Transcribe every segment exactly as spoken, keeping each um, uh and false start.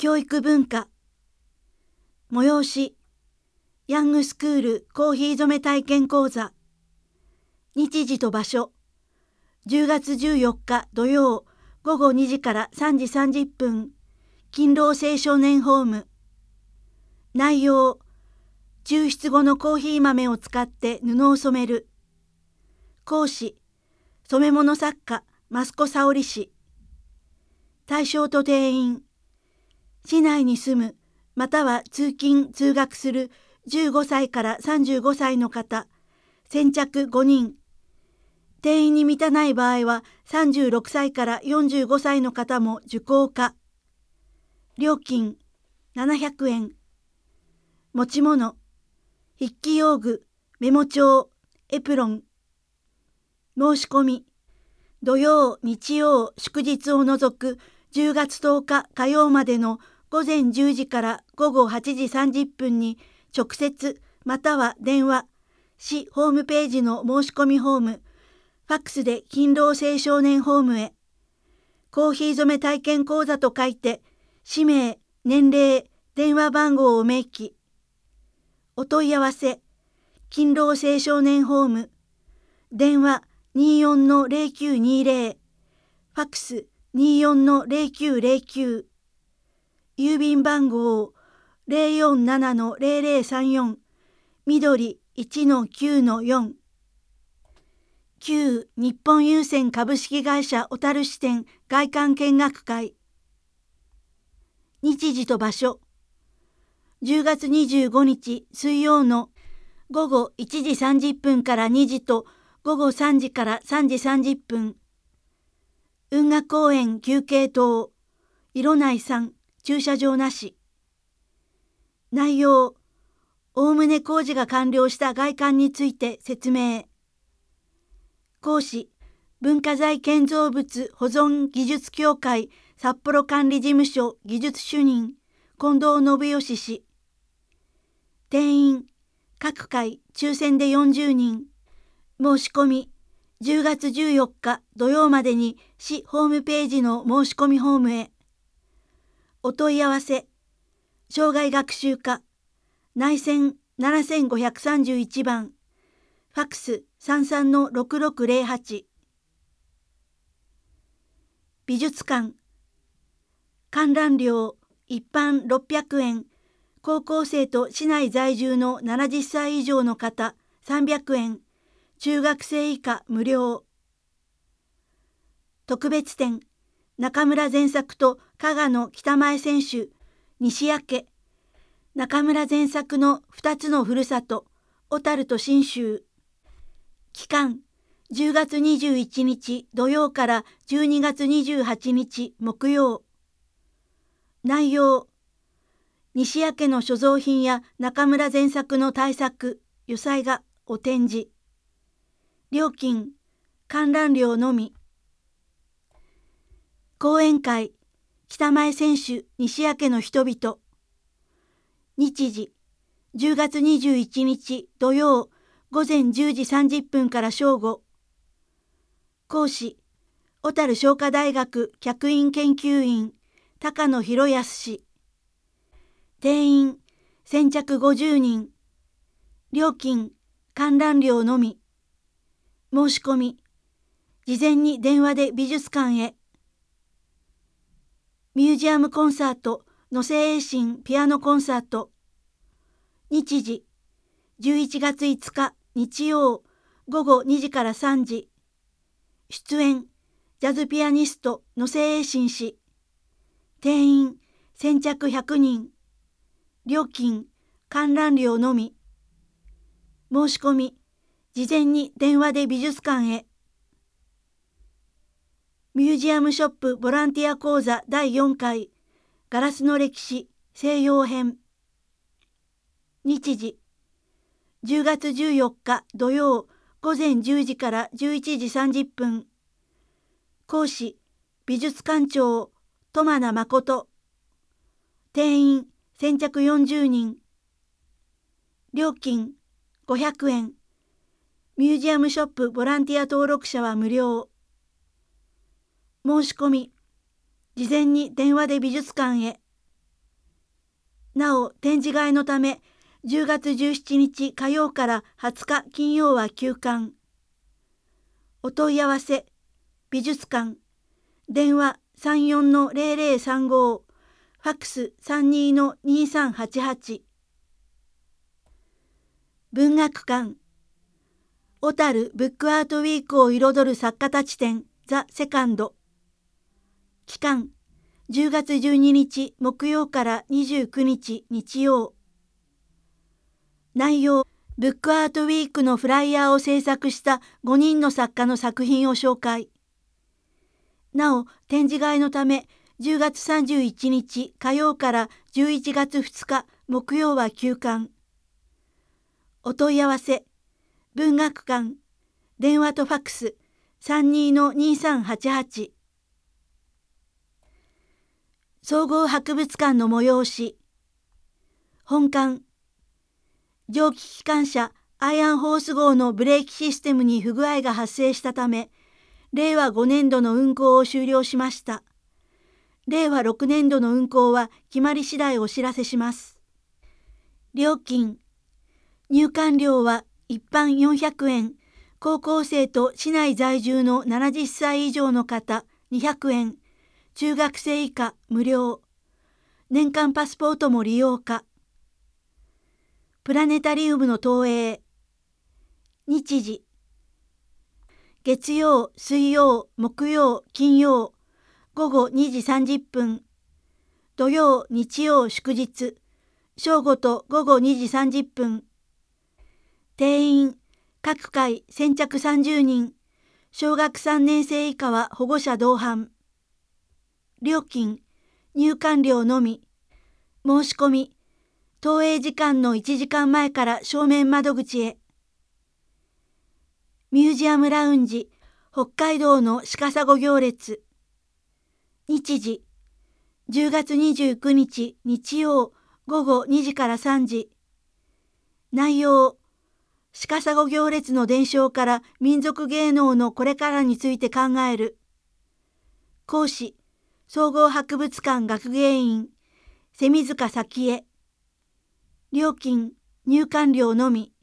教育文化催しヤングスクールコーヒー染め体験講座。日時と場所じゅうがつじゅうよっか土曜ごごにじからさんじさんじゅっぷん、勤労青少年ホーム。内容、抽出後のコーヒー豆を使って布を染める。講師、染め物作家益子沙織氏。対象と定員、市内に住むまたは通勤通学するじゅうごさいからさんじゅうごさいの方、先着ごにん。定員に満たない場合はさんじゅうろくさいからよんじゅうごさいの方も受講可。料金ななひゃくえん。持ち物、筆記用具、メモ帳、エプロン。申し込み、土曜、日曜、祝日を除くじゅうがつとおか火曜までのごぜんじゅうじからごごはちじさんじゅっぷんに直接または電話、市ホームページの申し込みフォーム、ファックスで勤労青少年ホームへ。コーヒー染め体験講座と書いて、氏名、年齢、電話番号を明記。お問い合わせ、勤労青少年ホーム、電話 にじゅうよんのゼロきゅうにゼロ、ファックス にじゅうよんのゼロきゅうゼロきゅう、郵便番号 ゼロよんななのゼロゼロさんよん、緑 いちのきゅうのよん。旧日本郵船株式会社小樽支店外観見学会。日時と場所、じゅうがつにじゅうごにち水曜のごごいちじさんじゅっぷんからにじとごごさんじからさんじさんじゅっぷん。運河公園休憩棟、色内さん、駐車場なし。内容、おおむね工事が完了した外観について説明。講師、文化財建造物保存技術協会札幌管理事務所技術主任、近藤信義氏。定員、各回抽選でよんじゅうにん。申し込み、じゅうがつじゅうよっか土曜までに市ホームページの申し込みフォームへ。お問い合わせ、障害学習課、内線ななごさんいちばん、ファックス さんさんのろくろくゼロはち。美術館、観覧料一般ろっぴゃくえん、高校生と市内在住のななじゅっさい以上の方さんびゃくえん、中学生以下無料。特別展、中村善作と加賀の北前選手、西焼け。中村善作のふたつのふるさと、小樽と信州。期間、じゅうがつにじゅういちにち土曜からじゅうにがつにじゅうはちにち木曜。内容、西焼けの所蔵品や中村善作の大作、油彩画お展示。料金、観覧料のみ。講演会、北前選手、西焼けの人々。日時、じゅうがつにじゅういちにち土曜ごぜんじゅうじさんじゅっぷんから正午。講師、小樽商科大学客員研究員、高野博康氏。定員、先着ごじゅうにん。料金、観覧料のみ。申し込み、事前に電話で美術館へ。ミュージアムコンサート、野瀬栄心ピアノコンサート。日時、じゅういちがついつか日曜ごごにじからさんじ。出演、ジャズピアニスト野瀬栄心氏。定員、先着ひゃくにん。料金、観覧料のみ。申し込み、事前に電話で美術館へ。ミュージアムショップボランティア講座だいよんかい、ガラスの歴史西洋編。日時、じゅうがつじゅうよっか土曜ごぜんじゅうじからじゅういちじさんじゅっぷん。講師、美術館長苫名誠。定員、先着よんじゅうにん。料金、ごひゃくえん。ミュージアムショップボランティア登録者は無料。申し込み、事前に電話で美術館へ。 なお展示会のためじゅうがつじゅうしちにち火曜からはつか金曜は休館。お問い合わせ美術館電話 さんよんのゼロゼロさんご、ファックス さんにのにさんはちはち。文学館小樽ブックアートウィークを彩る作家たち展ザ・セカンド。期間じゅうがつじゅうににち木曜からにじゅうくにち日曜。内容ブックアートウィークのフライヤーを制作したごにんの作家の作品を紹介。なお展示会のためじゅうがつさんじゅういちにち火曜からじゅういちがつふつか木曜は休館。お問い合わせ文学館電話とファックス さんにのにさんはちはち。総合博物館の催し。本館蒸気機関車アイアンホース号のブレーキシステムに不具合が発生したためれいわごねんどの運行を終了しました。れいわろくねんどの運行は決まり次第お知らせします。料金入館料は一般よんひゃくえん、高校生と市内在住のななじゅっさい以上の方にひゃくえん、中学生以下無料。年間パスポートも利用可。プラネタリウムの投影。日時月曜、水曜、木曜、金曜ごごにじさんじゅっぷん。土曜、日曜、祝日正午とごごにじさんじゅっぷん。定員各回先着さんじゅうにん。小学さんねん生以下は保護者同伴。料金入館料のみ。申し込み投影時間のいちじかんまえから正面窓口へ。ミュージアムラウンジ北海道の鹿砂行列。日時じゅうがつにじゅうくにち日曜ごごにじからさんじ。内容鹿砂行列の伝承から民族芸能のこれからについて考える。講師総合博物館学芸員蝉塚早恵。料金入館料のみ。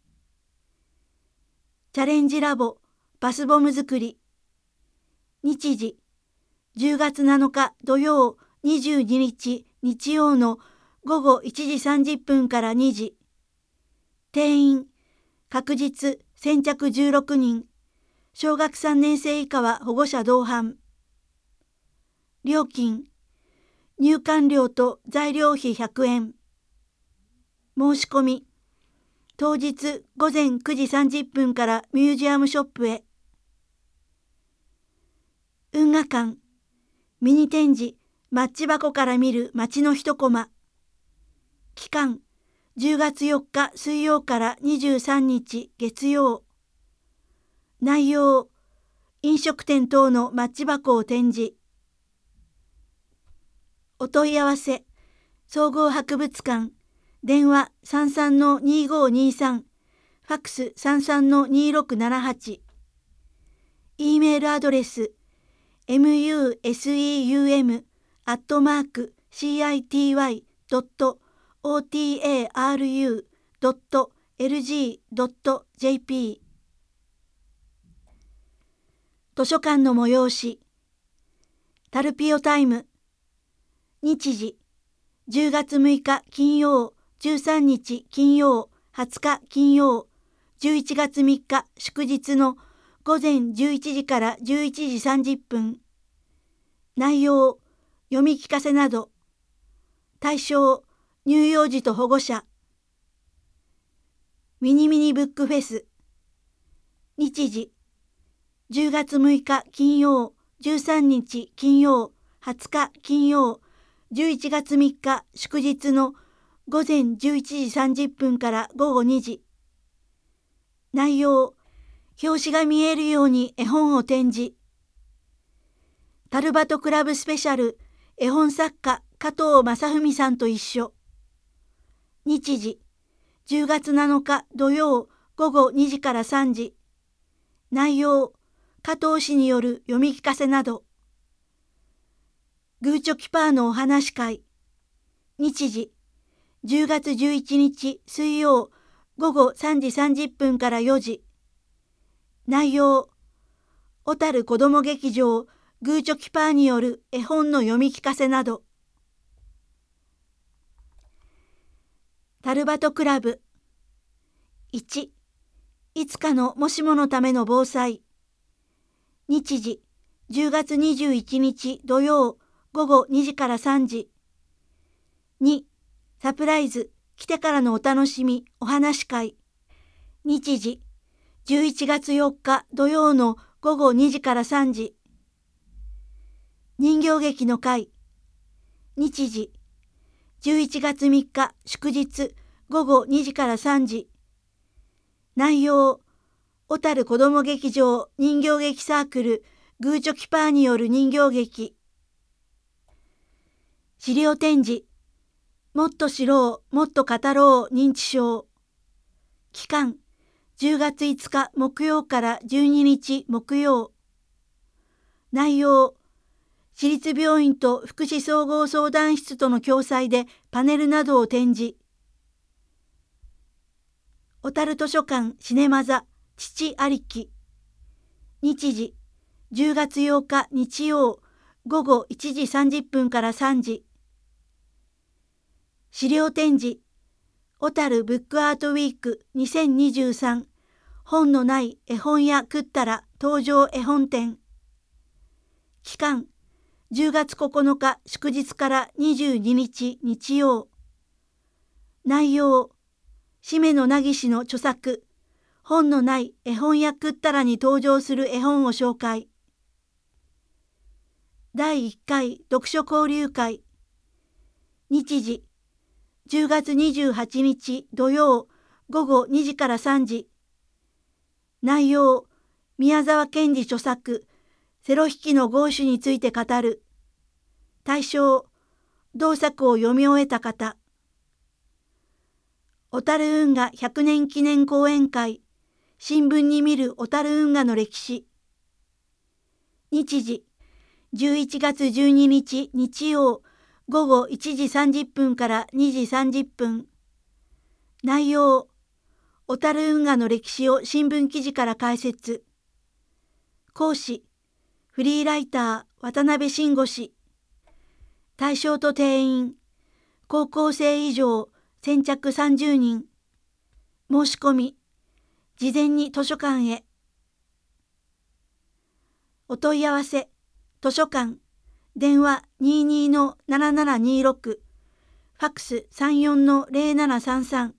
チャレンジラボバスボム作り。日時じゅうがつなのか土曜にじゅうににち日曜のごごいちじさんじゅっぷんからにじ。定員確実先着じゅうろくにん。小学さんねん生以下は保護者同伴。料金入館料と材料費ひゃくえん。申し込み当日ごぜんくじさんじゅっぷんからミュージアムショップへ。運河館ミニ展示マッチ箱から見る街の一コマ。期間じゅうがつよっか水曜からにじゅうさんにち月曜。内容飲食店等のマッチ箱を展示。お問い合わせ総合博物館電話 さんさんのにごにさん、ファックス さんさんのにろくななはち。 E メールアドレス ミューセウム アットマーク シーアイティーワイ ドット オーティーエーアールユー ドット エルジー ドット ジェーピー。 図書館の催しタルピオタイム。日時じゅうがつむいか金曜、じゅうさんにち金曜、はつか金曜、じゅういちがつみっか祝日のごぜんじゅういちじからじゅういちじさんじゅっぷん。内容読み聞かせなど。対象乳幼児と保護者。ミニミニブックフェス。日時じゅうがつむいか金曜、じゅうさんにち金曜、はつか金曜、じゅういちがつみっか祝日のごぜんじゅういちじさんじゅっぷんからごごにじ。内容表紙が見えるように絵本を展示。タルバトクラブスペシャル絵本作家加藤正文さんと一緒。日時じゅうがつなのか土曜ごごにじからさんじ。内容加藤氏による読み聞かせなど。グーチョキパーのお話会。日時じゅうがつじゅういちにち水曜午後さんじさんじゅっぷんからよじ。内容、小樽子ども劇場グーチョキパーによる絵本の読み聞かせなど。タルバトクラブ。いち、いつかのもしものための防災。日時、じゅうがつにじゅういちにち土曜午後にじからさんじ。に、サプライズ、来てからのお楽しみ、お話会。日時、じゅういちがつよっか土曜の午後にじからさんじ。人形劇の会。日時、じゅういちがつみっか祝日午後にじからさんじ。内容、小樽子ども劇場人形劇サークルグーチョキパーによる人形劇。資料展示、もっと知ろう、もっと語ろう認知症。期間、じゅうがついつか木曜からじゅうににち木曜。内容、市立病院と福祉総合相談室との共催でパネルなどを展示。小樽図書館シネマ座父ありき。日時、じゅうがつようか日曜午後いちじさんじゅっぷんからさんじ。資料展示、小樽ブックアートウィークにせんにじゅうさん本のない絵本屋食ったら登場絵本展。期間、じゅうがつここのか祝日からにじゅうににち日曜。内容、しめのなぎしの著作、本のない絵本屋食ったらに登場する絵本を紹介。だいいっかい読書交流会。日時、じゅうがつにじゅうはちにち土曜午後にじからさんじ。内容、宮沢賢治著作、セロ引きの豪種について語る。対象、同作を読み終えた方。小樽運河ひゃくねん記念講演会、新聞に見る小樽運河の歴史。日時、じゅういちがつじゅうににち日曜午後いちじさんじゅっぷんからにじさんじゅっぷん。内容、小樽運河の歴史を新聞記事から解説。講師、フリーライター渡辺慎吾氏。対象と定員、高校生以上先着さんじゅうにん。申し込み、事前に図書館へ。お問い合わせ、図書館、電話 にじゅうに のななななにろく、ファックス さんじゅうよん のゼロななさんさん。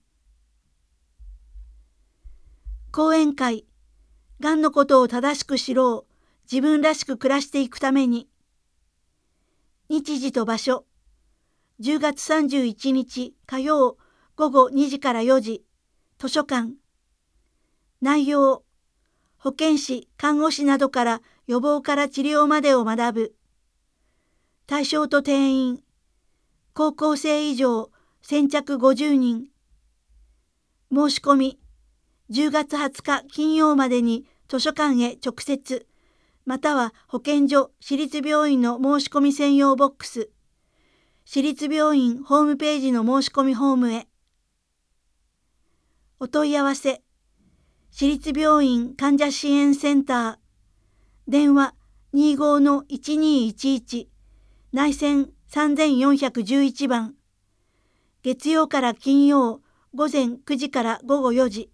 講演会、がんのことを正しく知ろう、自分らしく暮らしていくために。日時と場所、じゅうがつさんじゅういちにち火曜午後にじからよじ、図書館。内容、保健師、看護師などから予防から治療までを学ぶ。対象と定員、高校生以上先着ごじゅうにん。申し込み、じゅうがつはつか金曜までに図書館へ直接、または保健所、市立病院の申し込み専用ボックス、市立病院ホームページの申し込みホームへ。お問い合わせ、市立病院患者支援センター、電話 にじゅうご のいちにいちいち、内線さんよんいちいちばん、月曜から金曜午前くじから午後よじ。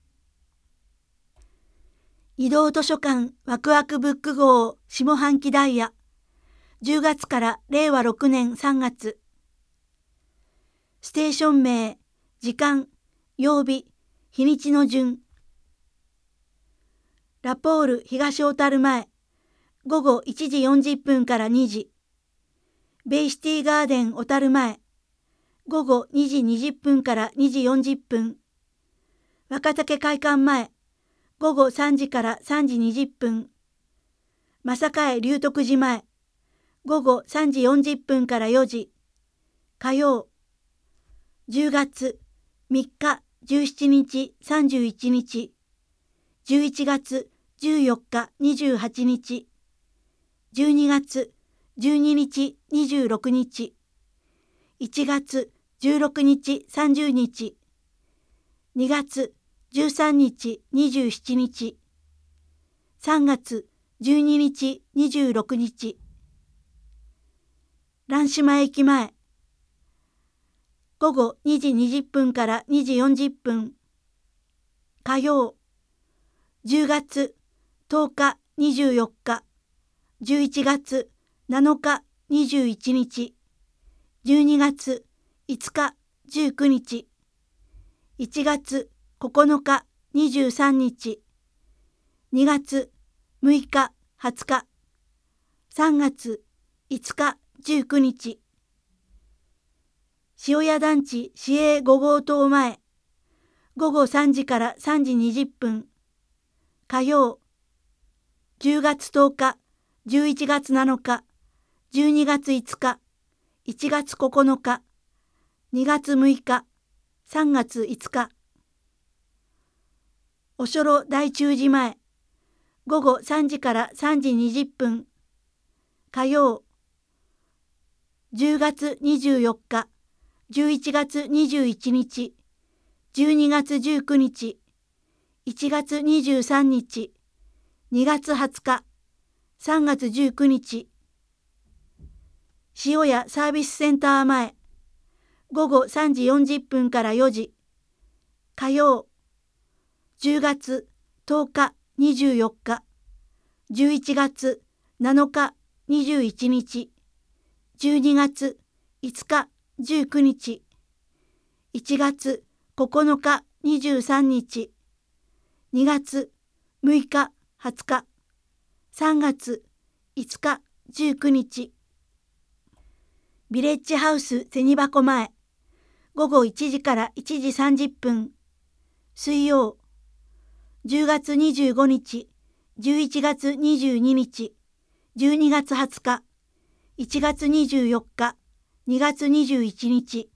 移動図書館ワクワクブック号下半期ダイヤ、じゅうがつかられいわろくねんさんがつ。ステーション名、時間、曜日、日にちの順。ラポール東小樽前、午後いちじよんじゅっぷんからにじ。ベイシティガーデン小樽前、午後にじにじゅっぷんからにじよんじゅっぷん。若竹会館前、午後さんじからさんじにじゅっぷん。正海龍徳寺前、午後さんじよんじゅっぷんからよじ。火曜。じゅうがつみっか、じゅうしちにち、さんじゅういちにち。じゅういちがつじゅうよっか、にじゅうはちにち。じゅうにがつじゅうににち、にじゅうろくにち。いちがつじゅうろくにちさんじゅうにち、にがつじゅうさんにちにじゅうしちにち、さんがつじゅうににちにじゅうろくにち。蘭島駅前、ごごにじにじゅっぷんからにじよんじゅっぷん。火曜、じゅうがつとおかにじゅうよっか、じゅういちがつなのかにじゅういちにち、じゅうにがついつかじゅうくにち、いちがつここのかにじゅうさんにち、にがつむいかはつか、さんがついつかじゅうくにち。塩屋団地市営ごごうとう前、ごごさんじからさんじにじゅっぷん。火曜、じゅうがつとおか、じゅういちがつなのか、じゅうにがついつか、いちがつここのか、にがつむいか、さんがついつか。おしょろ大忠寺前、ごごさんじからさんじにじゅっぷん。火曜、じゅうがつにじゅうよっか、じゅういちがつにじゅういちにち、じゅうにがつじゅうくにち、いちがつにじゅうさんにち、にがつはつか、さんがつじゅうくにち。塩屋サービスセンター前、ごごさんじよんじゅっぷんからよじ。火曜、じゅうがつとおかにじゅうよっか、じゅういちがつなのかにじゅういちにち、じゅうにがついつかじゅうくにち、いちがつここのかにじゅうさんにち、にがつむいかはつか、さんがついつかじゅうくにち。ビレッジハウス銭箱前、ごごいちじからいちじさんじゅっぷん。水曜、じゅうがつにじゅうごにち、じゅういちがつにじゅうににち、じゅうにがつはつか、いちがつにじゅうよっか、にがつにじゅういちにち。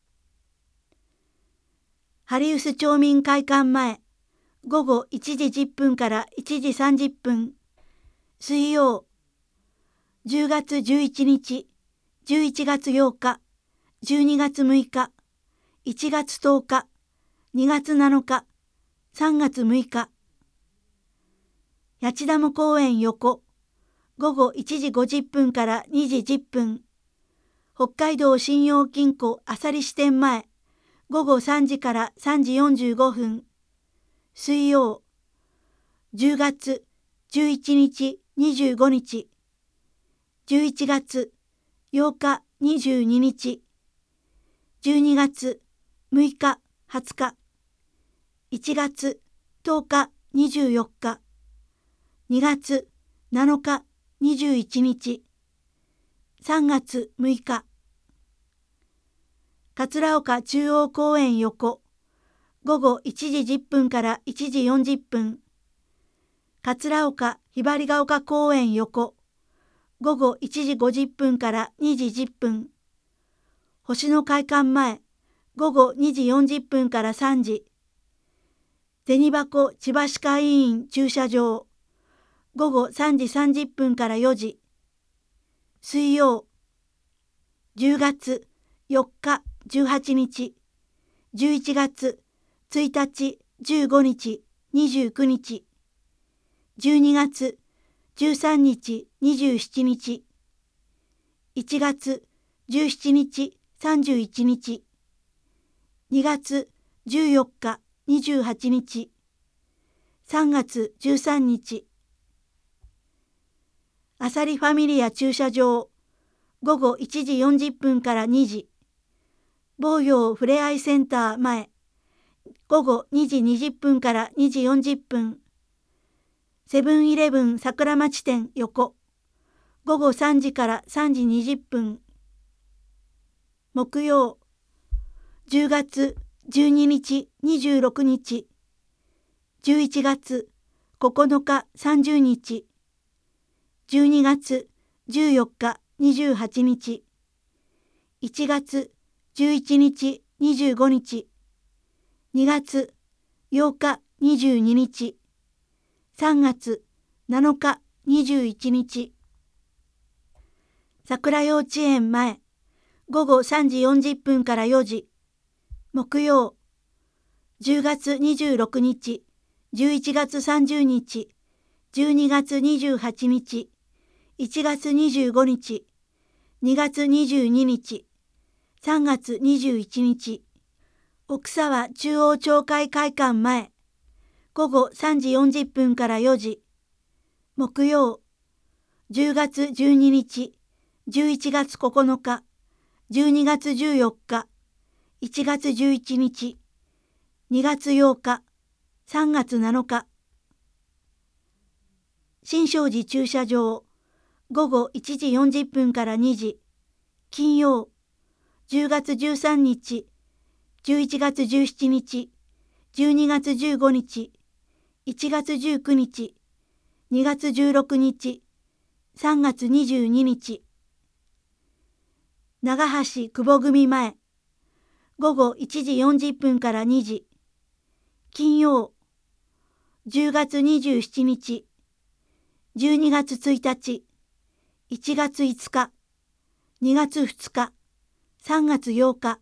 ハリウス町民会館前、ごごいちじじゅっぷんからいちじさんじゅっぷん。水曜、じゅうがつじゅういちにち、じゅういちがつようか、じゅうにがつむいか、いちがつとおか、にがつなのか、さんがつむいか。八千ダム公園横、ごごいちじごじゅっぷんからにじじゅっぷん。北海道信用金庫あさり支店前、ごごさんじからさんじよんじゅうごふん。水曜、じゅうがつじゅういちにちにじゅうごにち、じゅういちがつようかにじゅうににち、じゅうにがつむいかはつか、いちがつとおかにじゅうよっか、にがつなのかにじゅういちにち、さんがつむいか。桂岡中央公園横、ごごいちじじゅっぷんからいちじよんじゅっぷん。桂岡ひばりが丘公園横、ごごいちじごじゅっぷんからにじじゅっぷん。星野会館前、ごごにじよんじゅっぷんからさんじ。銭箱千葉歯科医院駐車場、ごごさんじさんじゅっぷんからよじ。水曜、じゅうがつよっかじゅうはちにち、じゅういちがつついたちじゅうごにちにじゅうくにち、じゅうにがつじゅうさんにちにじゅうしちにち、いちがつじゅうしちにちさんじゅういちにち、にがつじゅうよっかにじゅうはちにち、さんがつじゅうさんにち。あさりファミリア駐車場、ごごいちじよんじゅっぷんからにじ。防陽ふれあいセンター前、ごごにじにじゅっぷんからにじよんじゅっぷん。セブンイレブン桜町店横、ごごさんじからさんじにじゅっぷん。木曜、じゅうがつじゅうににちにじゅうろくにち、じゅういちがつここのかさんじゅうにち、じゅうにがつじゅうよっかにじゅうはちにち、いちがつじゅういちにちにじゅうごにち、にがつようかにじゅうににち、さんがつなのかにじゅういちにち。桜幼稚園前、 ごごさんじよんじゅっぷんからよじ、木曜、じゅうがつにじゅうろくにち、じゅういちがつさんじゅうにち、じゅうにがつにじゅうはちにち、いちがつにじゅうごにち、にがつにじゅうににち、さんがつにじゅういちにち、奥沢中央町会会館前、ごごさんじよんじゅっぷんからよじ、木曜、じゅうがつじゅうににち、じゅういちがつここのか、じゅうにがつじゅうよっか、いちがつじゅういちにち、にがつようか、さんがつなのか。新勝寺駐車場、ごごいちじよんじゅっぷんからにじ、金曜、じゅうがつじゅうさんにち、じゅういちがつじゅうしちにち、じゅうにがつじゅうごにち、いちがつじゅうくにち、にがつじゅうろくにち、さんがつにじゅうににち。長橋久保組前、ごごいちじよんじゅっぷんからにじ、金曜、じゅうがつにじゅうしちにち、じゅうにがつついたち、いちがついつか、にがつふつか、さんがつようか。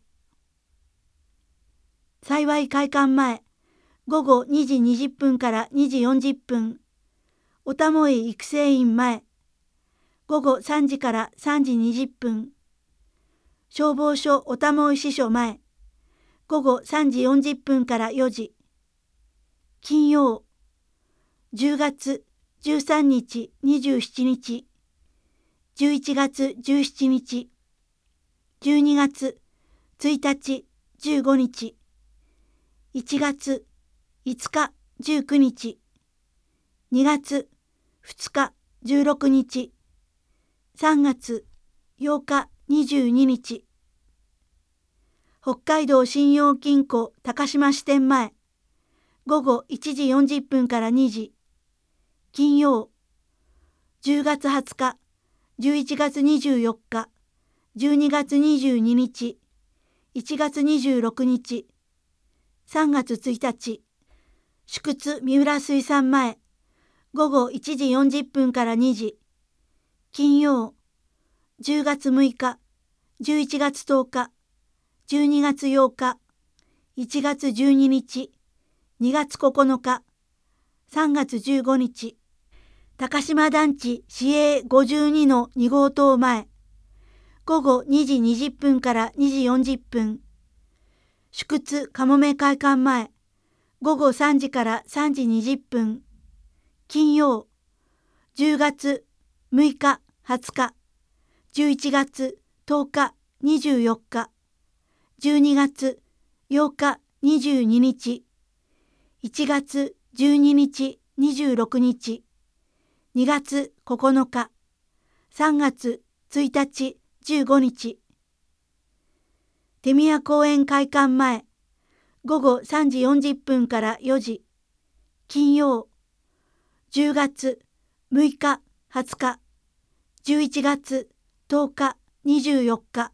幸い会館前、ごごにじにじゅっぷんからにじよんじゅっぷん、おたもい育成院前、ごごさんじからさんじにじゅっぷん、消防署おたもい支所前、ごごさんじよんじゅっぷんからよじ、金曜、じゅうがつじゅうさんにちにじゅうしちにち、じゅういちがつじゅうしちにち、じゅうにがつついたちじゅうごにち、いちがついつかじゅうくにち、にがつふつかじゅうろくにち、さんがつようかにじゅうににち。北海道信用金庫高島支店前、ごごいちじよんじゅっぷんからにじ、金曜、じゅうがつはつか、じゅういちがつにじゅうよっか、じゅうにがつにじゅうににち、いちがつにじゅうろくにち、さんがつついたち、宿津三浦水産前、ごごいちじよんじゅっぷんからにじ、金曜、じゅうがつむいか、じゅういちがつとおか、じゅうにがつようか、いちがつじゅうににち、にがつここのか、さんがつじゅうごにち、高島団地市営ごじゅうにのにごうとう前、ごごにじにじゅっぷんからにじよんじゅっぷん、宿津かもめ会館前、ごごさんじからさんじにじゅっぷん、金曜、じゅうがつむいか、はつか、じゅういちがつとおか、にじゅうよっか、じゅうにがつようか、にじゅうににち、いちがつじゅうににち、にじゅうろくにち、にがつここのか、さんがつついたち、じゅうごにち。手宮公園会館前、ごごさんじよんじゅっぷんからよじ、金曜、じゅうがつむいか、はつか、じゅういちがつとおか、にじゅうよっか。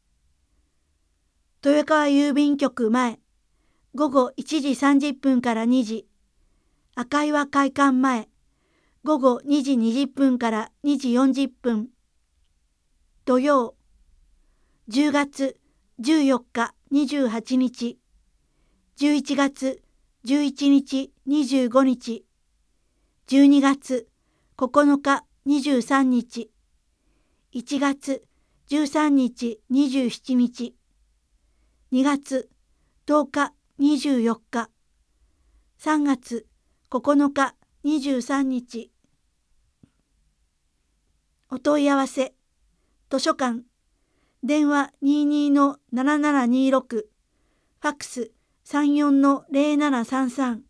豊川郵便局前、ごごいちじさんじゅっぷんからにじ、赤岩会館前、ごごにじにじゅっぷんからにじよんじゅっぷん。土曜、じゅうがつじゅうよっか、にじゅうはちにち、じゅういちがつじゅういちにち、にじゅうごにち、じゅうにがつここのか、にじゅうさんにち、いちがつじゅうさんにち、にじゅうしちにち、にがつとおか、にじゅうよっか、さんがつここのか、にじゅうさんにち。お問い合わせ、図書館、電話 にじゅうにのななななにじゅうろく、ファックス さんじゅうよんのゼロななさんさん。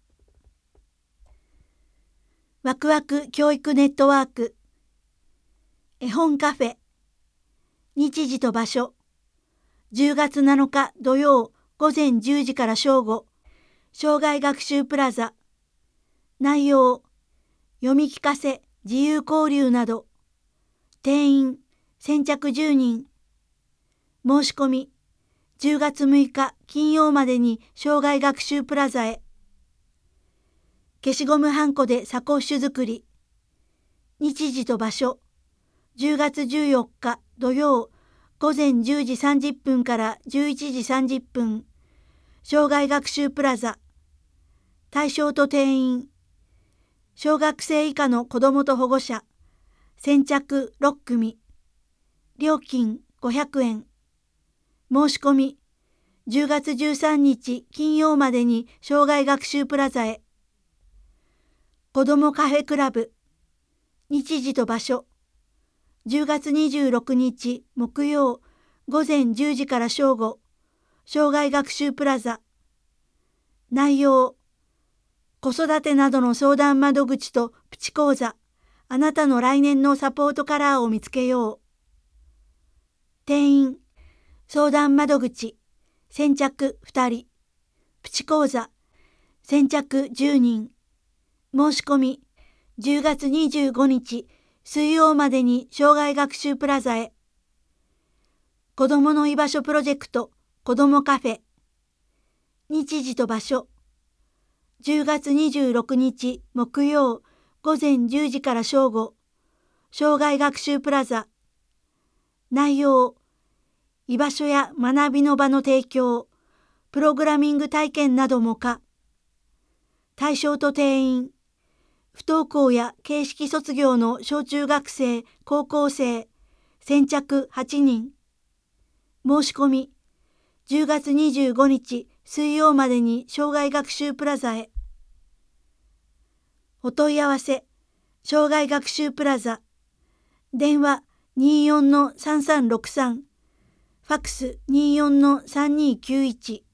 ワクワク教育ネットワーク、絵本カフェ、日時と場所、じゅうがつなのか土曜ごぜんじゅうじから正午、障害学習プラザ。内容、読み聞かせ、自由交流など。定員、先着じゅうにん。申し込み、じゅうがつむいか金曜までに障害学習プラザへ。消しゴムはんこでサコッシュ作り。日時と場所、じゅうがつじゅうよっか土曜午前じゅうじさんじゅっぷんからじゅういちじさんじゅっぷん、障害学習プラザ。対象と定員、小学生以下の子どもと保護者、先着ろっくみ。料金ごひゃくえん。申し込み、じゅうがつじゅうさんにち金曜までに障害学習プラザへ。子どもカフェクラブ。日時と場所、じゅうがつにじゅうろくにち木曜午前じゅうじから正午、障害学習プラザ。内容、子育てなどの相談窓口とプチ講座、あなたの来年のサポートカラーを見つけよう。定員、相談窓口、先着ふたり、プチ講座、先着じゅうにん。申し込み、じゅうがつにじゅうごにち水曜までに障害学習プラザへ。子どもの居場所プロジェクト子どもカフェ。日時と場所、じゅうがつにじゅうろくにち木曜午前じゅうじから正午、障害学習プラザ。内容、居場所や学びの場の提供、プログラミング体験なども可。対象と定員、不登校や形式卒業の小中学生、高校生、先着はちにん。申し込み、じゅうがつにじゅうごにち水曜までに障害学習プラザへ。お問い合わせ、障害学習プラザ。電話 にじゅうよんのさんさんろくさん、ファックス にじゅうよんのさんにーきゅういち。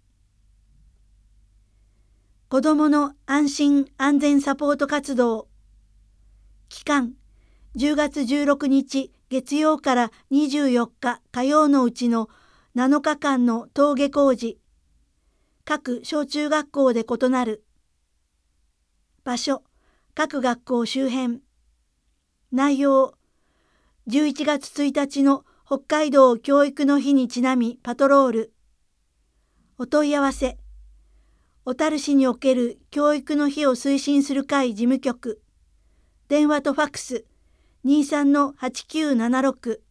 子どもの安心安全サポート活動。期間、じゅうがつじゅうろくにち月曜からにじゅうよっか火曜のうちのなのかかんの登下校時。各小中学校で異なる。場所、各学校周辺。内容、じゅういちがつついたちの北海道教育の日にちなみパトロール。お問い合わせ、小樽市における教育の日を推進する会事務局。電話とファックス にじゅうさんのはちきゅうななろく。